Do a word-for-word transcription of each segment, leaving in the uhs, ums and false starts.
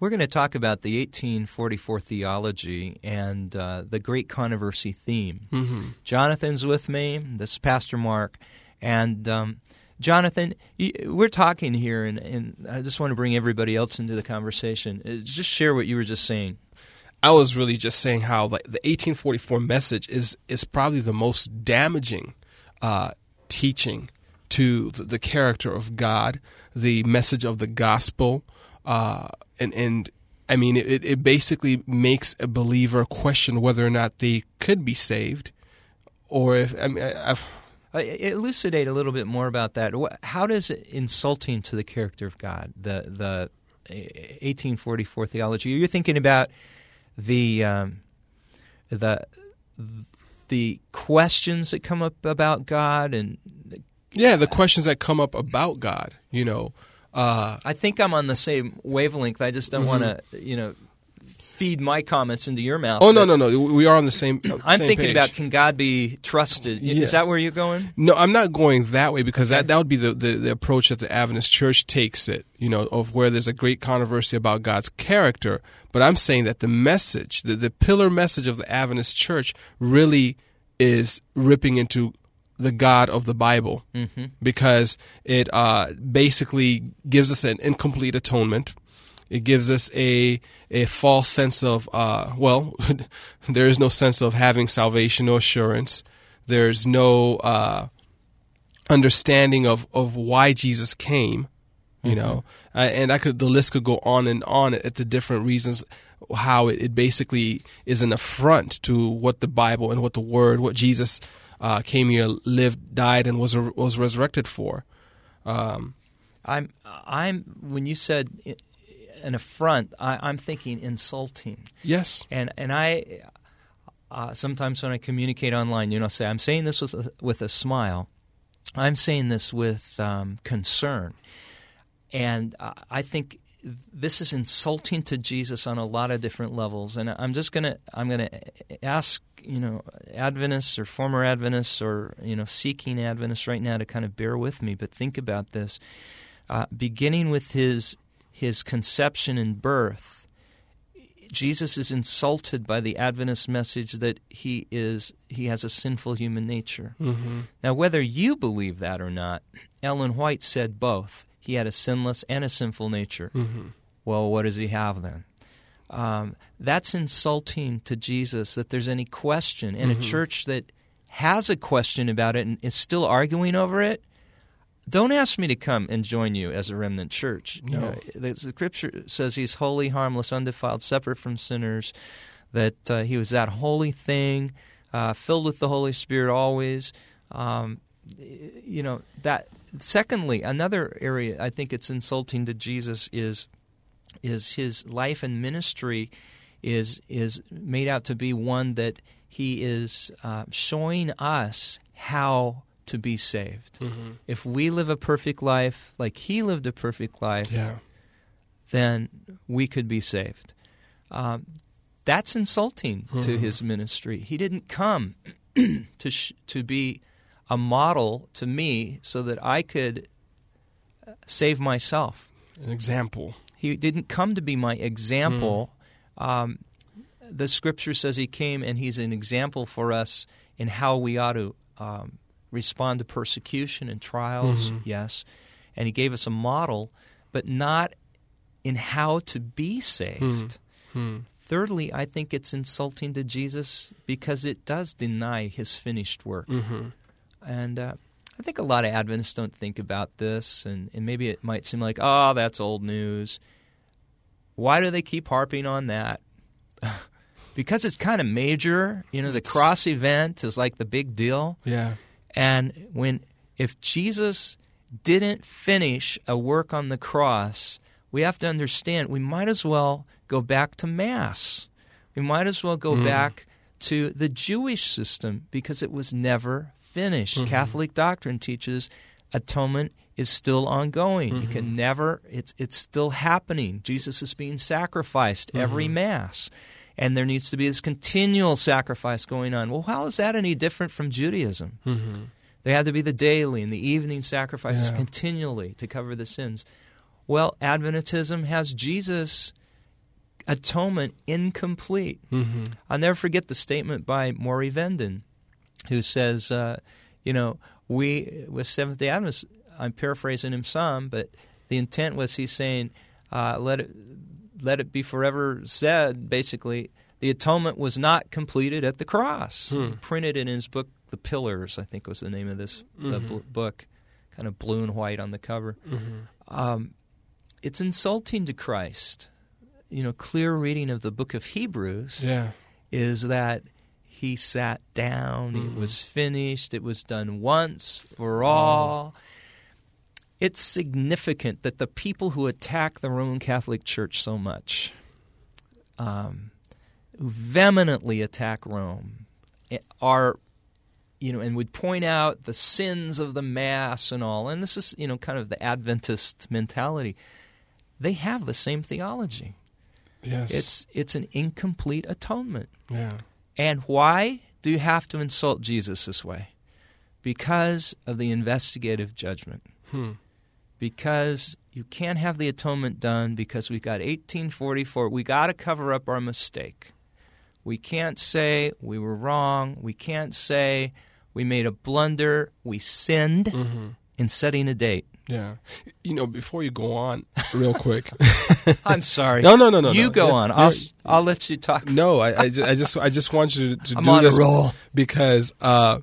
We're going to talk about the eighteen forty-four theology and uh, the great controversy theme. Mm-hmm. Jonathan's with me. This is Pastor Mark. And um, Jonathan, we're talking here, and, and I just want to bring everybody else into the conversation. Uh, Just share what you were just saying. I was really just saying how like the eighteen forty-four message is is probably the most damaging uh, teaching to the, the character of God, the message of the gospel, uh, and and I mean it, it basically makes a believer question whether or not they could be saved, or if I mean I've. Uh, elucidate a little bit more about that. Wh- How does it insulting to the character of God, the the eighteen forty-four theology? You're thinking about the um, the the questions that come up about God, and Yeah, the questions that come up about God, you know. Uh, I think I'm on the same wavelength. I just don't Mm-hmm. want to, you know, feed my comments into your mouth. oh, no, but no, no. We are on the same uh, I'm same thinking page. about, can God be trusted? Yeah. Is that where you're going? No, I'm not going that way because Okay. that, that would be the, the, the approach that the Adventist Church takes it, you know, of where there's a great controversy about God's character. But I'm saying that the message, the, the pillar message of the Adventist Church really is ripping into the God of the Bible Mm-hmm. because it uh, basically gives us an incomplete atonement. It gives us a a false sense of, uh, well, there is no sense of having salvation or assurance. There's no uh, understanding of, of why Jesus came, you Mm-hmm. know. Uh, and I could the list could go on and on at the different reasons how it, it basically is an affront to what the Bible and what the Word, what Jesus uh, came here, lived, died, and was was resurrected for. Um, I'm, I'm. When you said an affront, I, I'm thinking insulting. yes. And and I uh, sometimes when I communicate online, you know, say I'm saying this with with a smile. I'm saying this with um, concern, and uh, I think this is insulting to Jesus on a lot of different levels. And I'm just gonna I'm gonna ask, you know, Adventists or former Adventists or, you know, seeking Adventists right now to kind of bear with me, but think about this. Uh, beginning with his his conception and birth, Jesus is insulted by the Adventist message that he is he has a sinful human nature. Mm-hmm. Now, whether you believe that or not, Ellen White said both. He had a sinless and a sinful nature. Mm-hmm. Well, what does he have then? Um, that's insulting to Jesus that there's any question. And Mm-hmm. a church that has a question about it and is still arguing over it, don't ask me to come and join you as a remnant church. You No. know, the Scripture says he's holy, harmless, undefiled, separate from sinners, that uh, he was that holy thing, uh, filled with the Holy Spirit always. Um, you know, that. Secondly, another area I think it's insulting to Jesus is is his life and ministry is is made out to be one that he is uh, showing us how to be saved. Mm-hmm. If we live a perfect life like he lived a perfect life, Yeah. then we could be saved. Um, that's insulting to Mhm. his ministry. He didn't come to sh- to be a model to me so that I could save myself. An example. He didn't come to be my example. Mm. Um, the Scripture says he came and he's an example for us in how we ought to um, respond to persecution and trials, Mhm. yes. And he gave us a model, but not in how to be saved. Hmm. Thirdly, I think it's insulting to Jesus because it does deny his finished work. Mm-hmm. And uh, I think a lot of Adventists don't think about this, and, and maybe it might seem like, oh, that's old news. Why do they keep harping on that? Because it's kind of major. You know, the It's- cross event is like the big deal. Yeah. And when if Jesus didn't finish a work on the cross, we have to understand we might as well go back to Mass. We might as well go Mm. back to the Jewish system because it was never finished. Mhm. Catholic doctrine teaches atonement is still ongoing. You Mhm. can never, it's it's still happening. Jesus is being sacrificed every Mhm. Mass. And there needs to be this continual sacrifice going on. Well, how is that any different from Judaism? Mm-hmm. There had to be the daily and the evening sacrifices Yeah. continually to cover the sins. Well, Adventism has Jesus atonement incomplete. Mm-hmm. I'll never forget the statement by Maury Venden, who says, uh, you know, we, with Seventh-day Adventists, I'm paraphrasing him some, but the intent was he's saying, uh, let it let it be forever said, basically, the atonement was not completed at the cross. Hmm. He printed in his book, The Pillars, I think was the name of this Mm-hmm. uh, b- book, kind of blue and white on the cover. Mm-hmm. Um, it's insulting to Christ. You know, clear reading of the book of Hebrews Yeah. is that he sat down, Mm-hmm. it was finished, it was done once for all. It's significant that the people who attack the Roman Catholic Church so much, um, who vehemently attack Rome, are, you know, and would point out the sins of the Mass and all, and this is, you know, kind of the Adventist mentality. They have the same theology. Yes. It's it's an incomplete atonement. yeah. And why do you have to insult Jesus this way? Because of the investigative judgment. Hmm. Because you can't have the atonement done because we've got eighteen forty-four. We got to cover up our mistake. We can't say we were wrong. We can't say we made a blunder. We sinned Mm-hmm. in setting a date. Yeah. You know, before you go on, real quick. I'm sorry. No, no, no, no. You no. go Yeah, on. I'll you're- I'll let you talk. No, I, I, ju- I just, I just want you to, to I'm do on a this roll. because uh,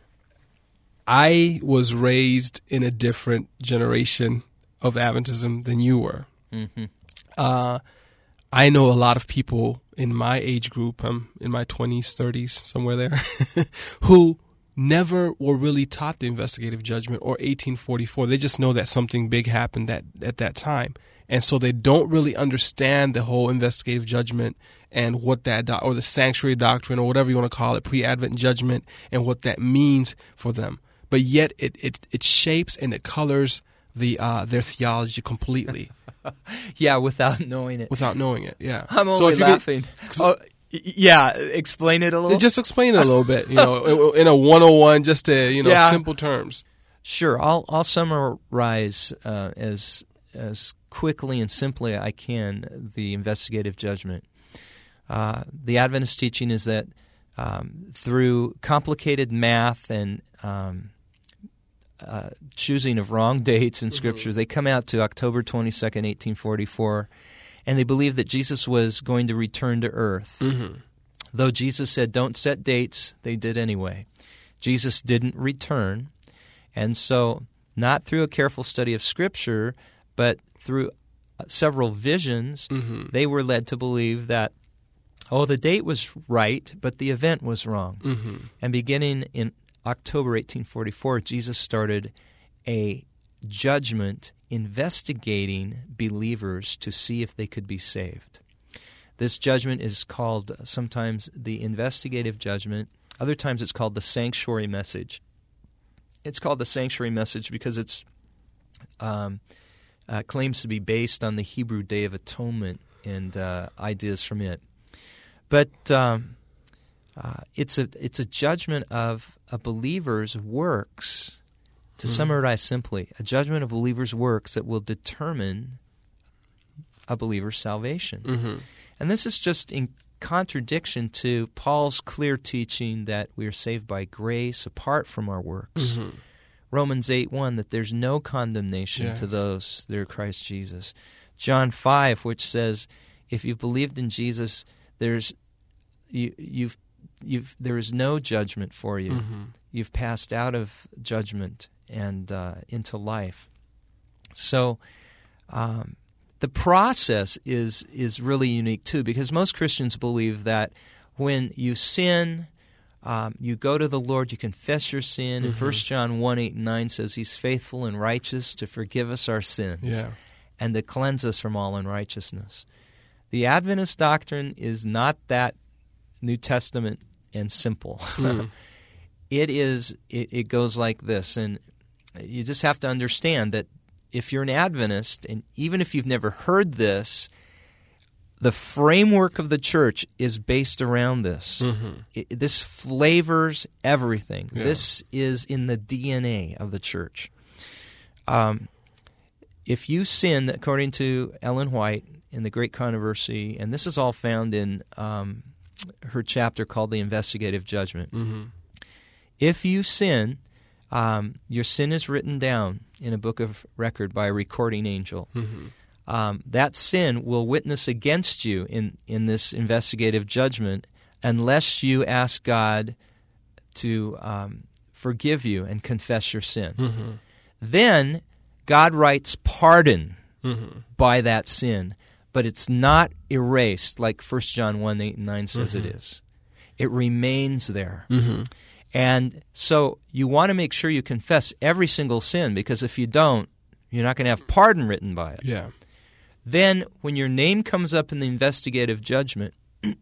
I was raised in a different generation of Adventism than you were. Mm-hmm. Uh, I know a lot of people in my age group, I'm in my twenties, thirties, somewhere there, who never were really taught the investigative judgment or eighteen forty-four. They just know that something big happened at, at that time. And so they don't really understand the whole investigative judgment and what that, do- or the sanctuary doctrine or whatever you want to call it, pre-Advent judgment, and what that means for them. But yet it, it, it shapes and it colors the uh, their theology completely Yeah, without knowing it. without knowing it. Yeah. I'm So only if you could- laughing. Oh, y- yeah, explain it a little. Just explain it a little bit, you know, in a one oh one, just to, you know, Yeah. simple terms. Sure, I'll I'll summarize uh, as as quickly and simply I can the investigative judgment. Uh, the Adventist teaching is that um, through complicated math and um, uh, choosing of wrong dates in Scriptures, they come out to October twenty-second, eighteen forty-four, and they believe that Jesus was going to return to earth. Mm-hmm. Though Jesus said, don't set dates, they did anyway. Jesus didn't return, and so not through a careful study of Scripture, but through several visions, Mm-hmm. they were led to believe that, oh, the date was right, but the event was wrong. Mm-hmm. And beginning in October eighteen forty-four, Jesus started a judgment investigating believers to see if they could be saved. This judgment is called sometimes the investigative judgment. Other times it's called the sanctuary message. It's called the sanctuary message because it's um, uh, claims to be based on the Hebrew Day of Atonement and uh, ideas from it. But um, uh, it's a it's a judgment of a believer's works. To Hmm. summarize simply, a judgment of a believer's works that will determine a believer's salvation. Mm-hmm. And this is just in contradiction to Paul's clear teaching that we are saved by grace apart from our works. Mm-hmm. Romans eight one, that there's no condemnation Yes. to those that are Christ Jesus. John five, which says, if you've believed in Jesus, there's you, you've you've there is no judgment for you. Mm-hmm. You've passed out of judgment and uh, into life. So um, the process is is really unique too, because most Christians believe that when you sin, um, you go to the Lord, you confess your sin, and Mhm. First John one, eight, and nine says He's faithful and righteous to forgive us our sins Yeah. and to cleanse us from all unrighteousness. The Adventist doctrine is not that New Testament and simple. Mm. It is. It, it goes like this, and you just have to understand that if you're an Adventist, and even if you've never heard this, the framework of the church is based around this. Mm-hmm. It, this flavors everything. Yeah. This is in the D N A of the church. Um, if you sin, according to Ellen White, in the Great Controversy, and this is all found in um, her chapter called The Investigative Judgment. Mm-hmm. If you sin, um, your sin is written down in a book of record by a recording angel. Mm-hmm. Um, that sin will witness against you in, in this investigative judgment unless you ask God to um, forgive you and confess your sin. Mm-hmm. Then God writes pardon Mm-hmm. by that sin, but it's not erased like First John one, eight and nine says Mm-hmm. it is. It remains there. Mm-hmm. And so you want to make sure you confess every single sin, because if you don't, you're not going to have pardon written by it. Yeah. Then when your name comes up in the investigative judgment,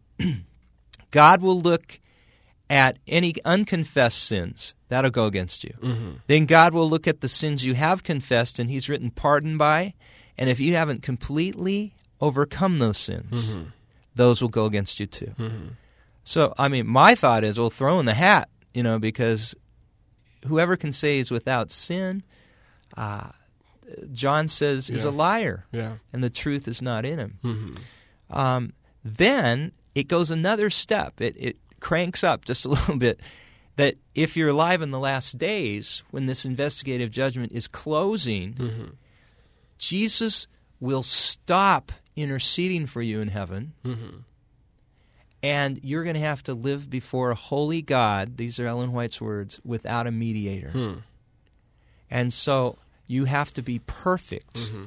God will look at any unconfessed sins. That'll go against you. Mm-hmm. Then God will look at the sins you have confessed and He's written pardon by, and if you haven't completely overcome those sins, Mm-hmm. those will go against you too. Mm-hmm. So, I mean, my thought is, well, throw in the hat, you know, because whoever can say he's without sin, uh, John says, is Yeah. a liar, Yeah. and the truth is not in him. Mm-hmm. Um, then it goes another step. It, it cranks up just a little bit, that if you're alive in the last days, when this investigative judgment is closing, Mm-hmm. Jesus will stop interceding for you in heaven, Mm-hmm. and you're going to have to live before a holy God, these are Ellen White's words, without a mediator. Hmm. And so you have to be perfect, Mm-hmm.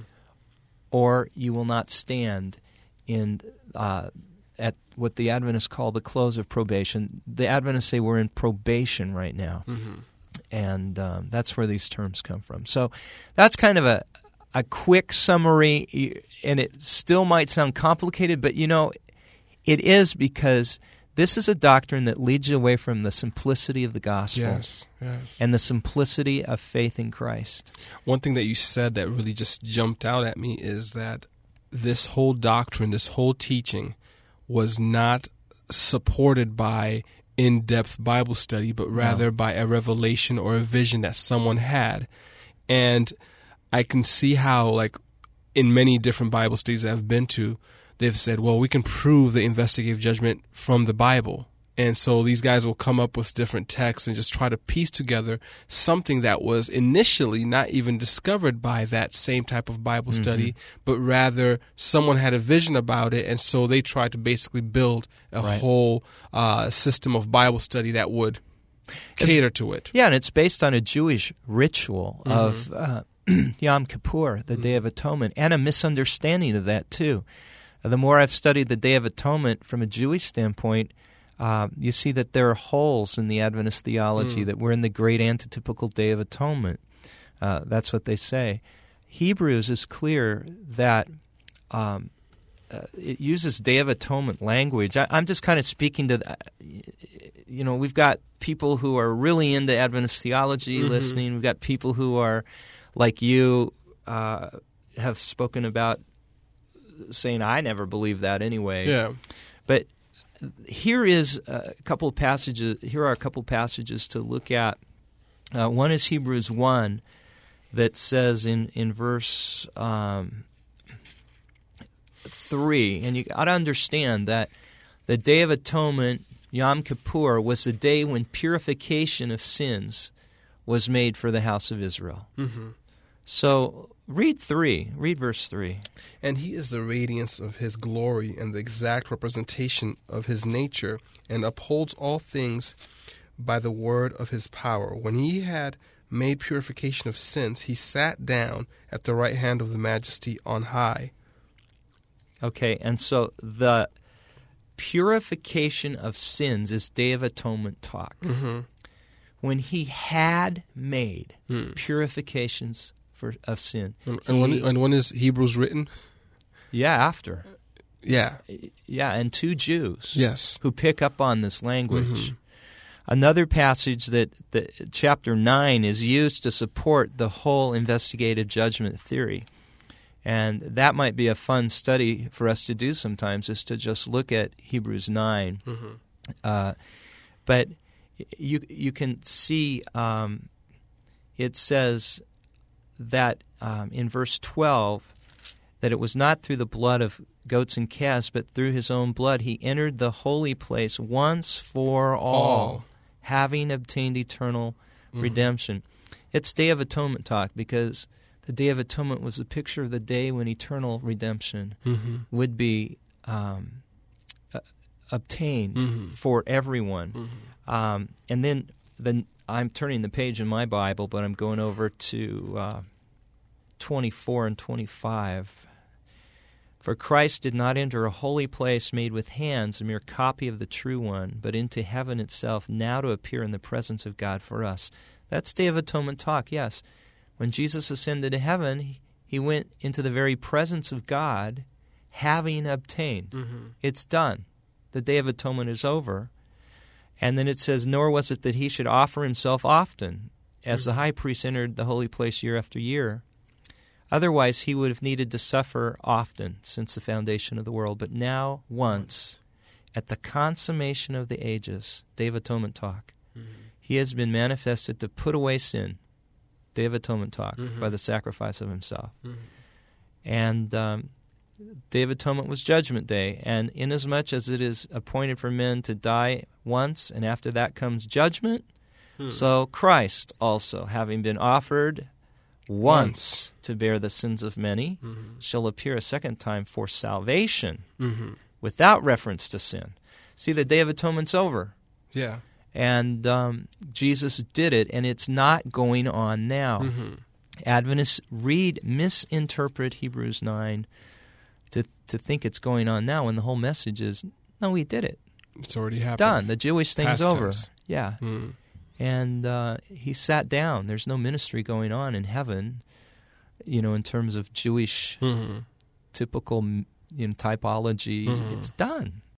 or you will not stand in uh, at what the Adventists call the close of probation. The Adventists say we're in probation right now, Mm-hmm. and um, that's where these terms come from. So that's kind of a a quick summary, and it still might sound complicated, but you know, it is, because this is a doctrine that leads you away from the simplicity of the gospel Yes. Yes. and the simplicity of faith in Christ. One thing that you said that really just jumped out at me is that this whole doctrine, this whole teaching, was not supported by in-depth Bible study, but rather No. by a revelation or a vision that someone had. And I can see how, like, in many different Bible studies I've been to, they've said, well, we can prove the investigative judgment from the Bible. And so these guys will come up with different texts and just try to piece together something that was initially not even discovered by that same type of Bible Mm-hmm. study, but rather someone had a vision about it, and so they tried to basically build a Right. whole uh, system of Bible study that would cater to it. Yeah, and it's based on a Jewish ritual Mm-hmm. of uh, Yom Kippur, the Day of Atonement, and a misunderstanding of that too. The more I've studied the Day of Atonement from a Jewish standpoint, uh, you see that there are holes in the Adventist theology, Mm. that we're in the great antitypical Day of Atonement. Uh, that's what they say. Hebrews is clear that um, uh, it uses Day of Atonement language. I, I'm just kind of speaking to, the, you know, we've got people who are really into Adventist theology Mhm. listening. We've got people who are, like you, uh, have spoken about saying, I never believed that anyway. Yeah. But here is a couple of passages. Here are a couple of passages to look at. Uh, one is Hebrews one, that says in in verse um, three, and you got to understand that the Day of Atonement, Yom Kippur, was the day when purification of sins was made for the house of Israel. Mm-hmm. So read three. Read verse three. And he is the radiance of his glory and the exact representation of his nature, and upholds all things by the word of his power. When he had made purification of sins, he sat down at the right hand of the Majesty on high. Okay, and so the purification of sins is Day of Atonement talk. Mm-hmm. When he had made Hmm. purifications for of sin. And, and, when, he- and when is Hebrews written? yeah, after. Yeah. Yeah, and two Jews Yes. who pick up on this language. Mhm. Another passage that, that chapter nine is used to support the whole investigative judgment theory. And that might be a fun study for us to do sometimes, is to just look at Hebrews nine. Mm-hmm. Uh, but you you can see um, it says that um, in verse twelve that it was not through the blood of goats and calves, but through his own blood he entered the holy place once for all, All. having obtained eternal Mhm. redemption. It's Day of Atonement talk because the Day of Atonement was a picture of the day when eternal redemption Mhm. would be um, uh, obtained Mhm. for everyone. Mhm. Um, and then the, I'm turning the page in my Bible, but I'm going over to uh, twenty-four and twenty-five. For Christ did not enter a holy place made with hands, a mere copy of the true one, but into heaven itself, now to appear in the presence of God for us. That's Day of Atonement talk, yes. When Jesus ascended to heaven, he, he went into the very presence of God, having obtained. Mhm. It's done. The Day of Atonement is over. And then it says, nor was it that he should offer himself often, as the high priest entered the holy place year after year. Otherwise, he would have needed to suffer often since the foundation of the world. But now, once, at the consummation of the ages, Day of Atonement talk, Mhm. he has been manifested to put away sin, Day of Atonement talk, Mhm. by the sacrifice of himself. Mhm. And um, Day of Atonement was Judgment Day. And inasmuch as it is appointed for men to die once, and after that comes judgment, Hmm. so Christ also, having been offered once, Once. to bear the sins of many, Mhm. shall appear a second time for salvation Mhm. without reference to sin. See, the Day of Atonement's over. Yeah. And um, Jesus did it, and it's not going on now. Mhm. Adventists read, misinterpret Hebrews nine to to think it's going on now, when the whole message is, no, he did it. It's already happened. Done. The Jewish thing's Past over. tense. Yeah. Mm. And uh, he sat down. There's no ministry going on in heaven, you know, in terms of Jewish Mhm. typical, you know, typology. Mhm. It's done.